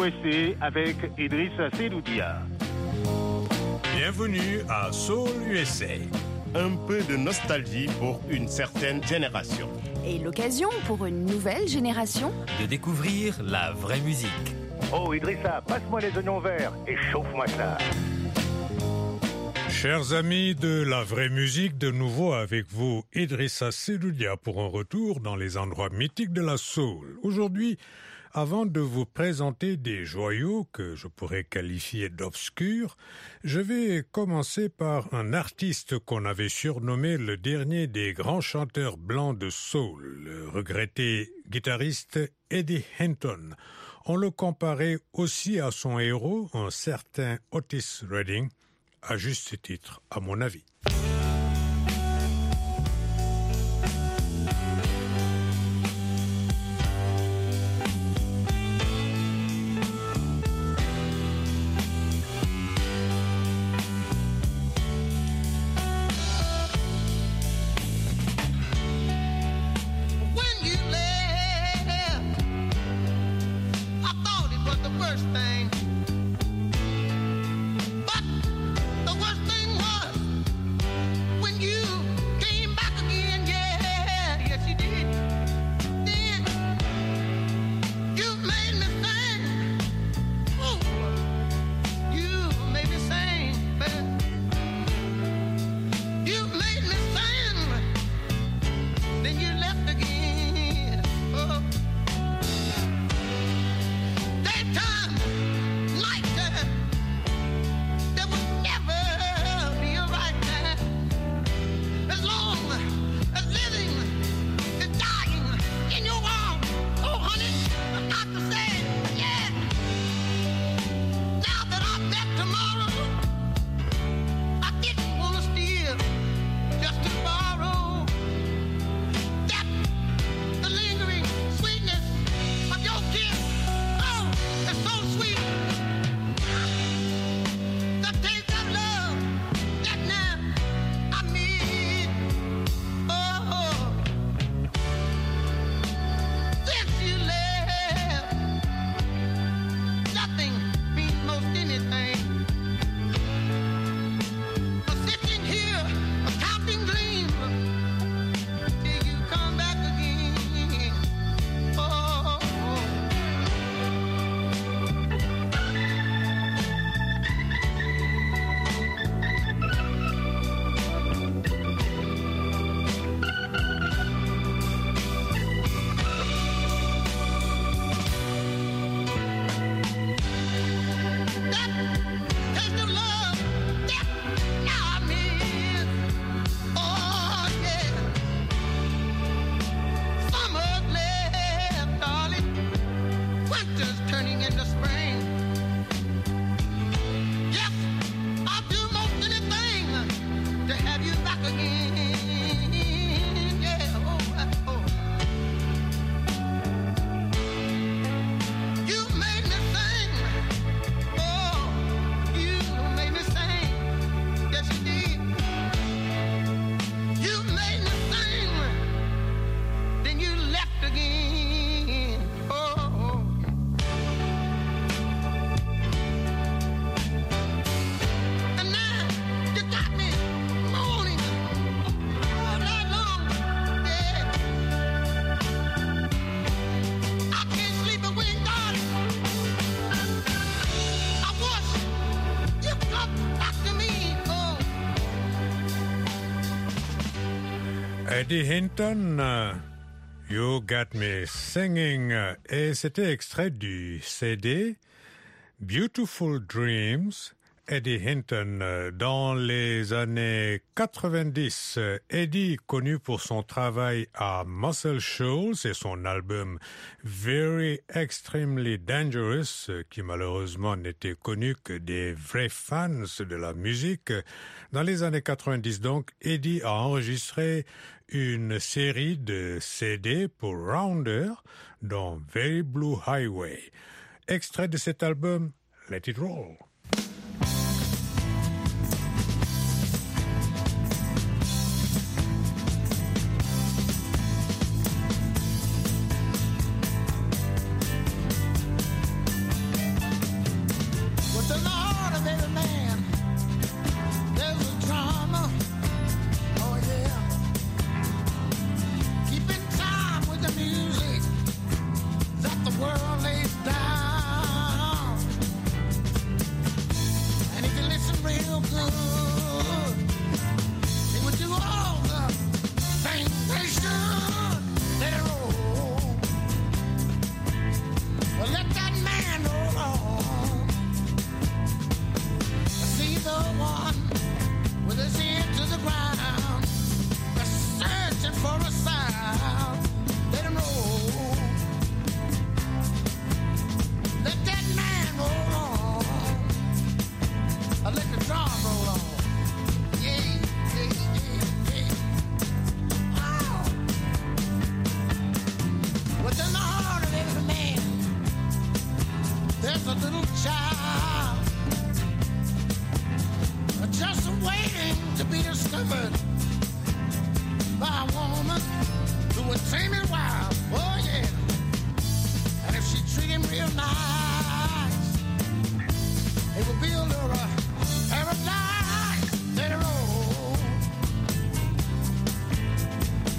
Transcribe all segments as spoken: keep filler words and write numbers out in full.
U S A avec Idrissa Seloudia. Bienvenue à Soul U S A. Un peu de nostalgie pour une certaine génération. Et l'occasion pour une nouvelle génération de découvrir la vraie musique. Oh Idrissa, passe-moi les oignons verts et chauffe-moi ça. Chers amis de la vraie musique, de nouveau avec vous, Idrissa Seloudia pour un retour dans les endroits mythiques de la soul. Aujourd'hui, avant de vous présenter des joyaux que je pourrais qualifier d'obscurs, je vais commencer par un artiste qu'on avait surnommé le dernier des grands chanteurs blancs de soul, le regretté guitariste Eddie Hinton. On le comparait aussi à son héros, un certain Otis Redding, à juste titre, à mon avis. Eddie Hinton, uh, You Got Me Singing, uh, et c'était extrait du C D Beautiful Dreams, Eddie Hinton. Uh, dans les années quatre-vingt-dix, uh, Eddie, connu pour son travail à Muscle Shoals et son album Very Extremely Dangerous, uh, qui malheureusement n'était connu que des vrais fans de la musique. Dans les années quatre-vingt-dix donc, Eddie a enregistré une série de C D pour Rounder, dont Very Blue Highway. Extrait de cet album, Let It Roll.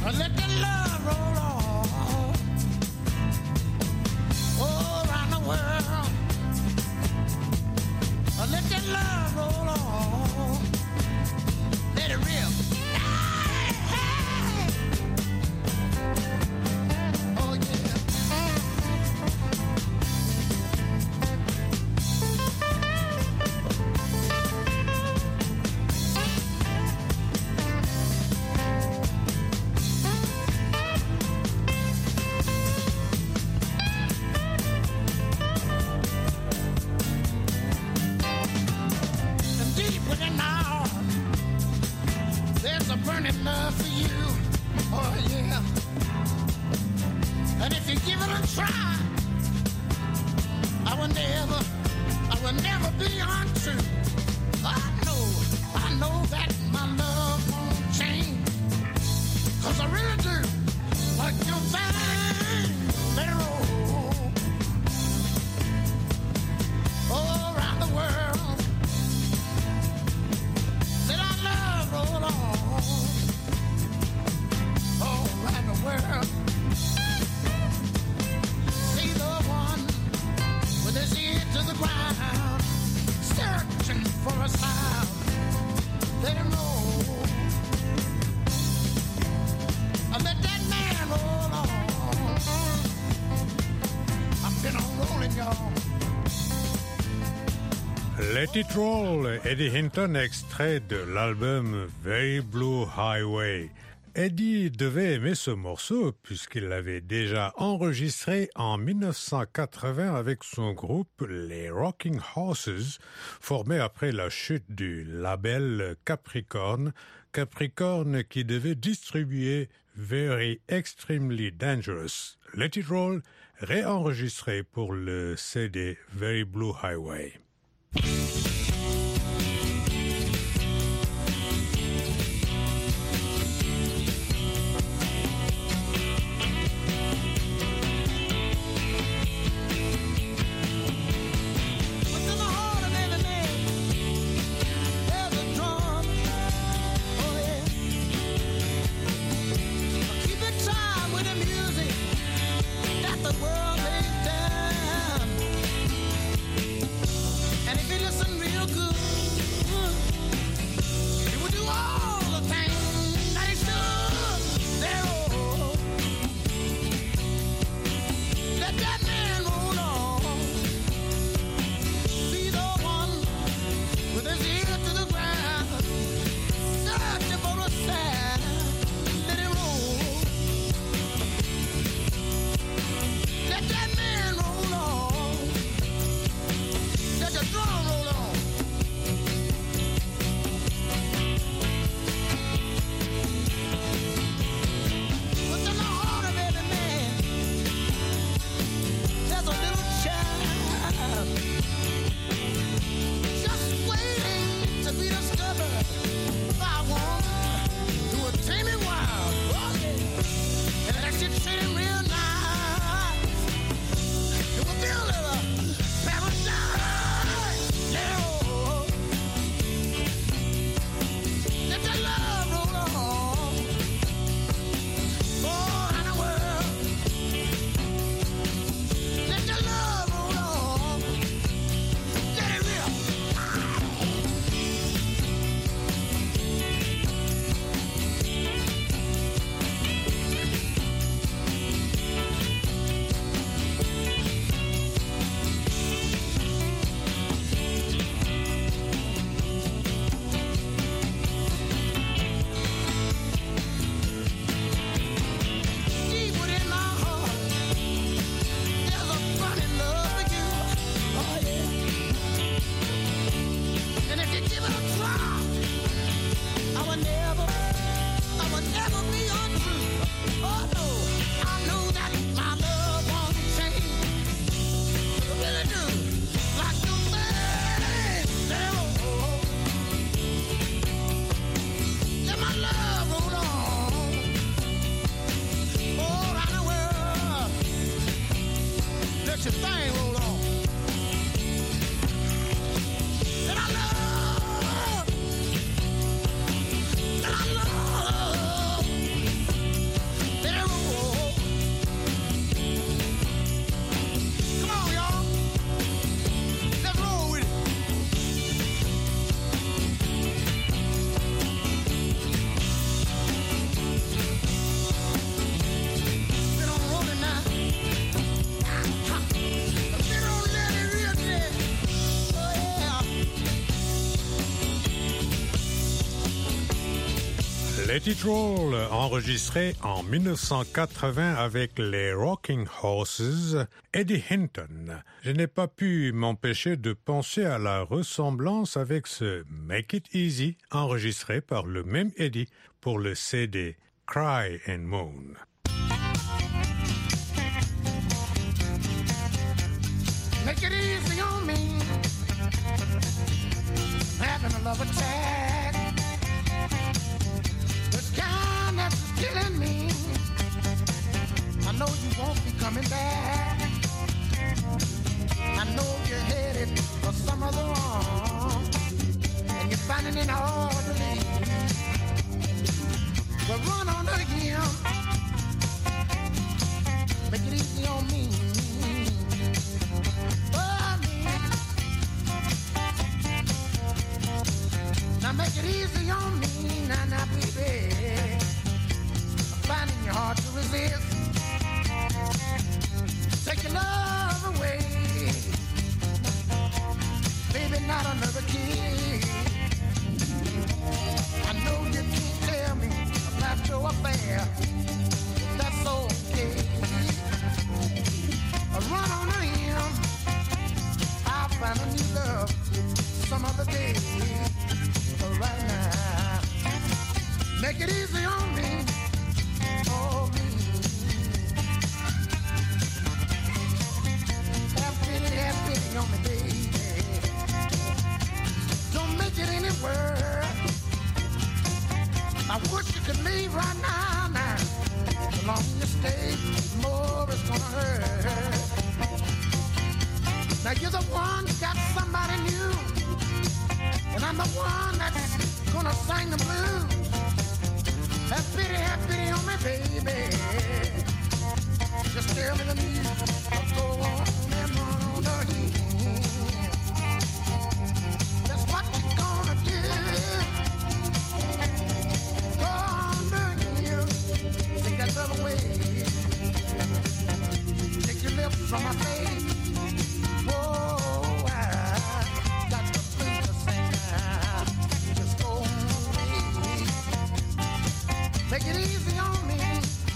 Let the love roll on. Oh, around the world. Let the love roll on. Let it rip. Hey, hey. Oh, yeah. Burning love for you, oh yeah. And if you give it a try, I will never, I will never be untrue. I know, I know that my love won't change, 'cause I really do like your thing, let it roll. All around the world, let our love roll on. World. See the one with his ear to the ground, searching for a sound. Let him roll. Let that man roll on. I've been on rolling, y'all. Let It Roll, Eddie Hinton, extrait de l'album Very Blue Highway. Eddie devait aimer ce morceau puisqu'il l'avait déjà enregistré en dix-neuf cent quatre-vingts avec son groupe les Rocking Horses, formé après la chute du label Capricorn, Capricorn qui devait distribuer Very Extremely Dangerous. Let It Roll, réenregistré pour le C D Very Blue Highway. The world lays down. Let It Roll, enregistré en dix-neuf cent quatre-vingts avec les Rocking Horses, Eddie Hinton. Je n'ai pas pu m'empêcher de penser à la ressemblance avec ce Make It Easy, enregistré par le même Eddie pour le C D Cry and Moan. Make it easy on me, having a love attack. The kind that's killing me. I know you won't be coming back. I know you're headed for some other wrong, and you're finding it hard to leave. Well, run on to him. Make it easy on me. Now make it easy on me, now, now, baby. I'm finding you hard to resist. Take your love away, baby, not another kiss. I know you can't tell me about your affair. That's okay. Run on to him. I'll find a new love some other day. Right now, make it easy on me, oh me. Have pity, have pity on me, baby. Don't make it any worse. I wish you could leave right now, now. The longer you stay, the more it's gonna hurt. Now you're the one who got somebody new, and I'm the one that's gonna sing the blues. Have pity, have pity on me, baby. Just tell me the music, I'll go on and on the heat. That's what you're gonna do. Go on the hill, take that love away. Take your lips from my face. Whoa, I got the blues to sing now. Just go on, make it easy on me.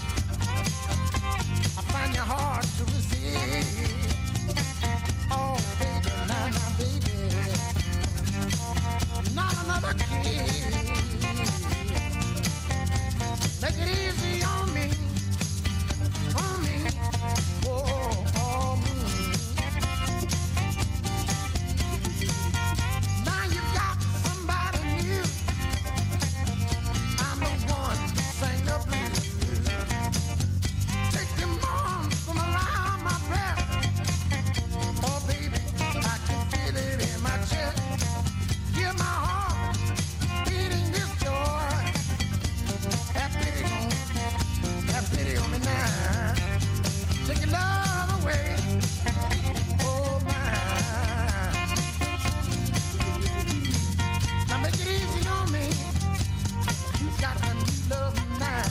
I find you hard to resist. Oh, baby, now, now, baby, not another kiss. Make it easy on me, on me. Whoa, oh, me. Now you got somebody new. I'm the one who sang the blues. Take them arms from around my breast. Oh, baby, I can feel it in my chest. Hear my heart beating this joy. Have pity on me, have pity on me now. Take your love away. Oh, my. Now make it easy on me. You got to love me now.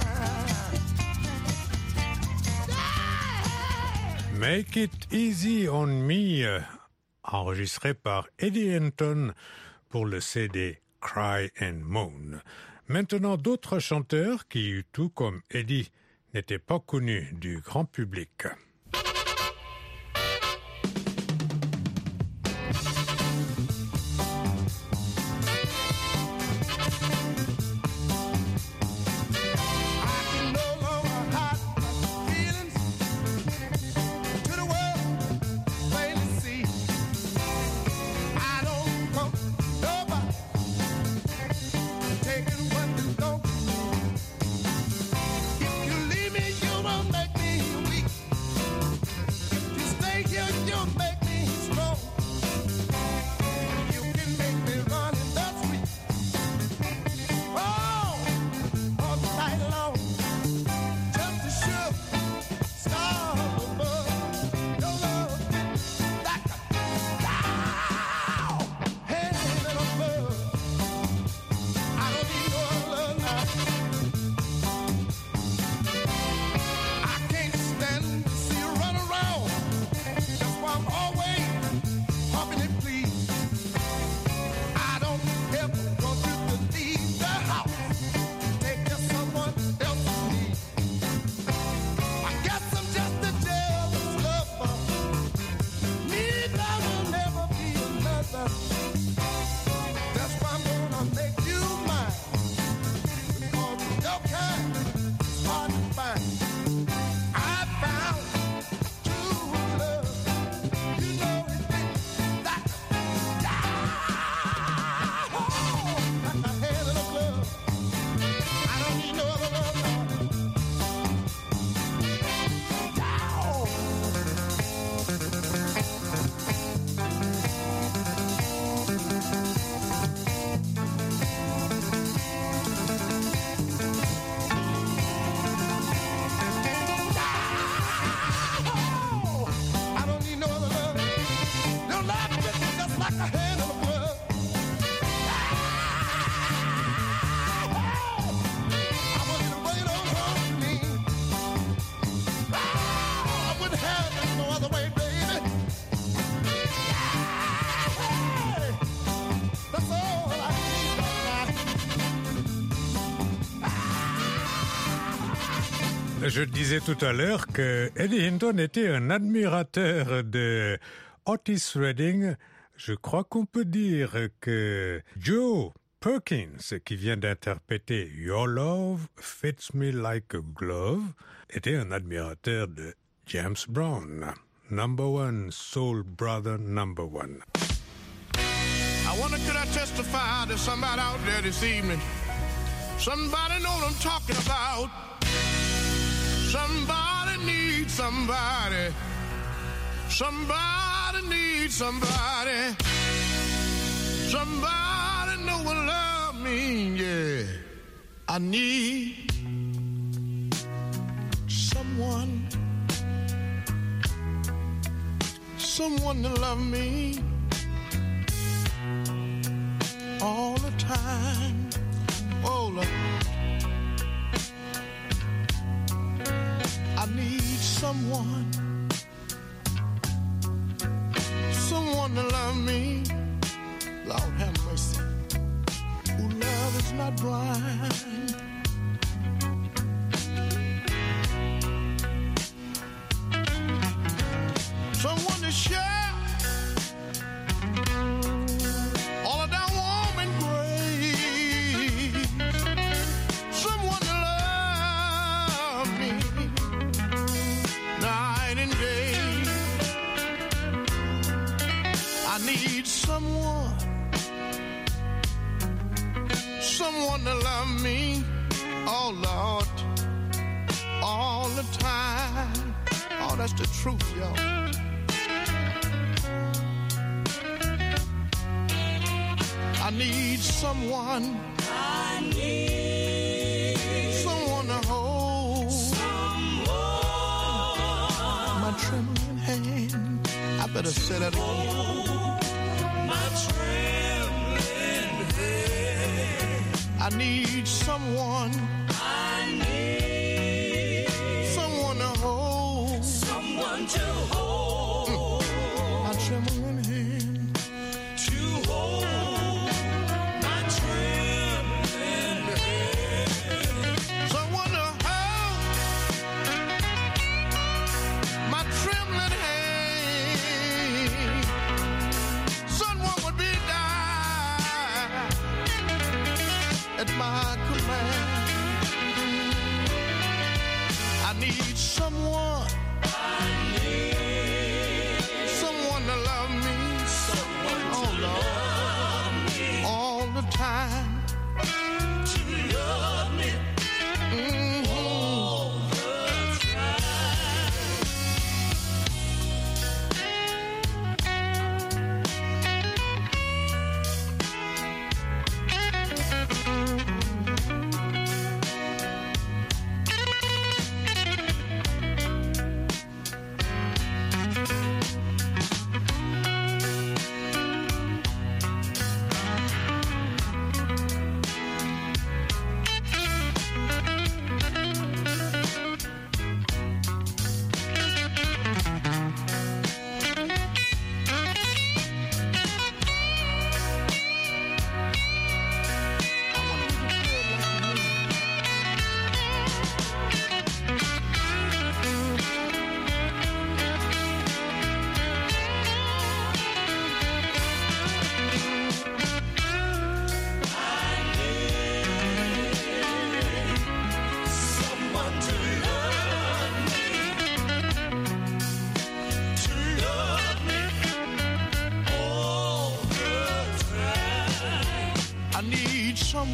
Yeah. Make It Easy on Me, enregistré par Eddie Hinton pour le C D Cry and Moan. Maintenant, d'autres chanteurs qui, tout comme Eddie, n'étaient pas connus du grand public. I can no longer hide my feelings to the world, plainly see. I don't want nobody taking what belongs to me. If you leave me, you won't make me weak. Je disais tout à l'heure que Eddie Hinton était un admirateur de Otis Redding. Je crois qu'on peut dire que Joe Perkins, qui vient d'interpréter Your Love Fits Me Like a Glove, était un admirateur de James Brown. Number one, soul brother number one. I wonder, could I testify to somebody out there this evening? Somebody know what I'm talking about. Somebody needs somebody. Somebody needs somebody. Somebody know what love means, yeah. I need someone. Someone to love me all the time. Oh, Lord. I need someone, someone to love me. Lord have mercy. Who love is not blind. Someone to share all of that warm and grace. Someone to love me night and day. I need someone, someone to love me, oh Lord, all the time. Oh, that's the truth, y'all. I need someone. I need someone to hold. Someone. My trembling hand. I better say that again. My trembling hand. I need someone. I need someone to hold. Someone to hold. Mm. My trembling hand. To hold. At my command, I need someone. I need someone to love me. Someone oh, to Lord, love me all the time. To love me mm-hmm. all the time.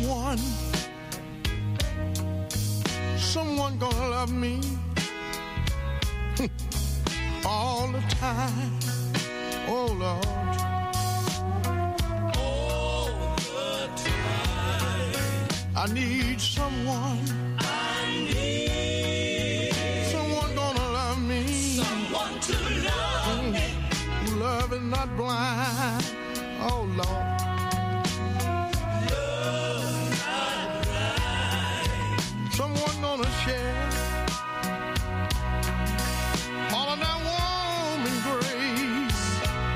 someone, someone gonna love me all the time. Oh Lord, all the time. I need someone. I need someone gonna love me. Someone to love me. Love is not blind. Oh Lord. Love not blind. Someone gonna share all of that warm embrace.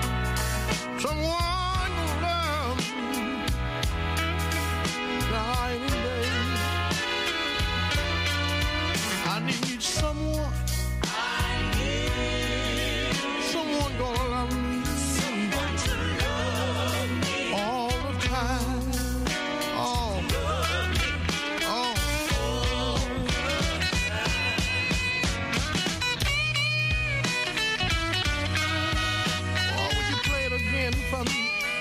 Someone gonna love me night and day. I need someone. I need someone gonna love me. Someone to love me all the time. All love me all. all the Oh, would you play it again for me?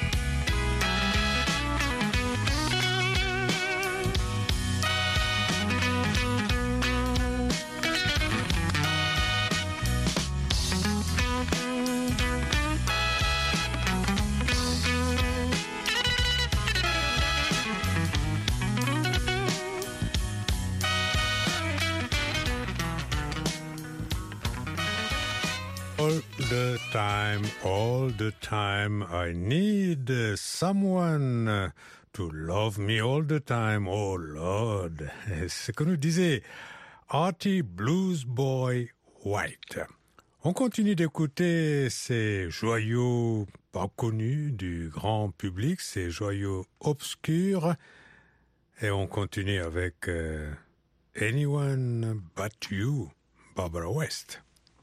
All the time, all the time, I need uh, someone uh, to love me all the time. Oh Lord, c'est ce que nous disait Artie Blues Boy White. On continue d'écouter ces joyaux pas connus du grand public, ces joyaux obscurs, et on continue avec euh, Anyone But You, Barbara West.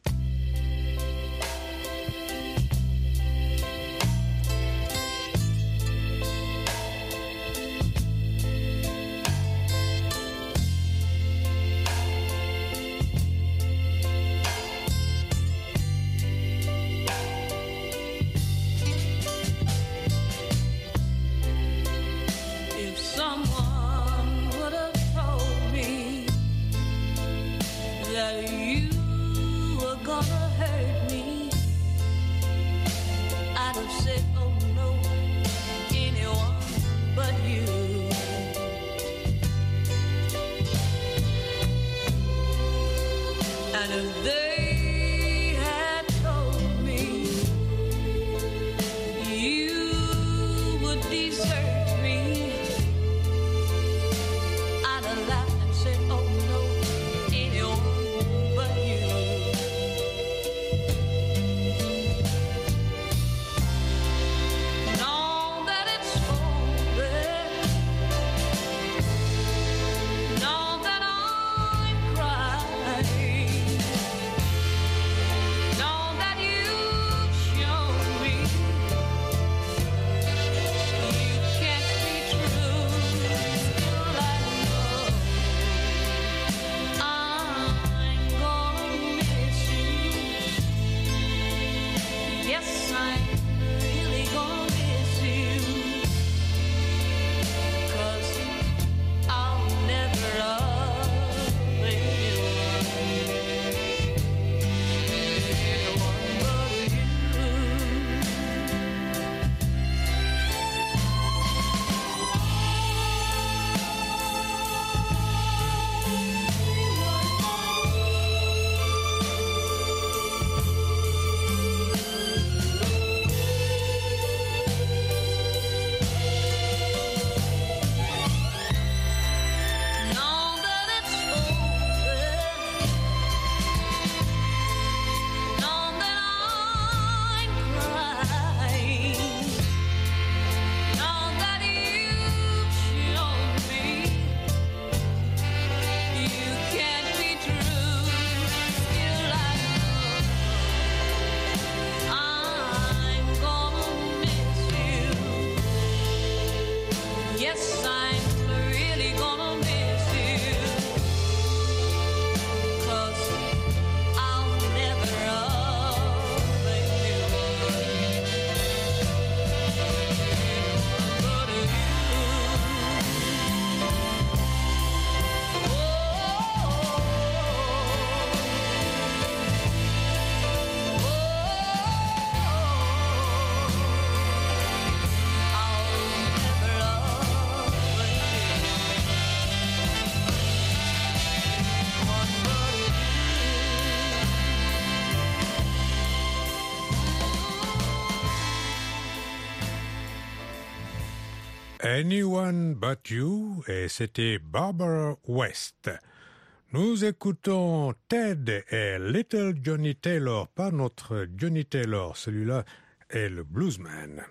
If someone would have told me that you were gonna hurt me, I'd have said, oh no, anyone but you. And if they had told me you would desert me, I'd have laughed and said, oh no, anyone but you. Anyone But You, et c'était Barbara West. Nous écoutons Ted et Little Johnny Taylor, pas notre Johnny Taylor, celui-là est le bluesman.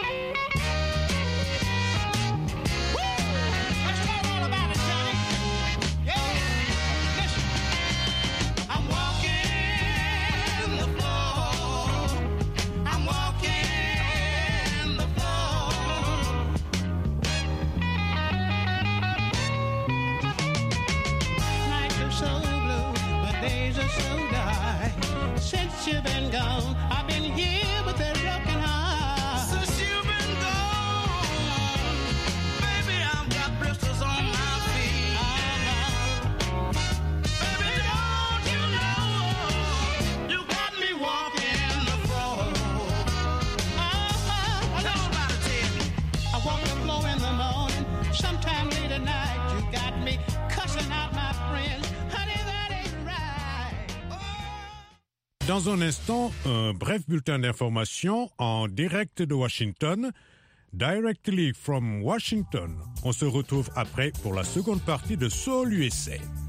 Since you've been gone, I've been here with a broken heart. Since you've been gone, baby, I've got blisters on my feet. Uh-huh. Baby, don't you know you got me walking the floor? Uh-huh. Tell somebody, tell me. I walk the floor in the morning, sometime late at night. You got me cussing out my friends. Honey, that ain't right. Oh. Dans un instant, un bref bulletin d'information en direct de Washington. Directly from Washington. On se retrouve après pour la seconde partie de Soul U S A.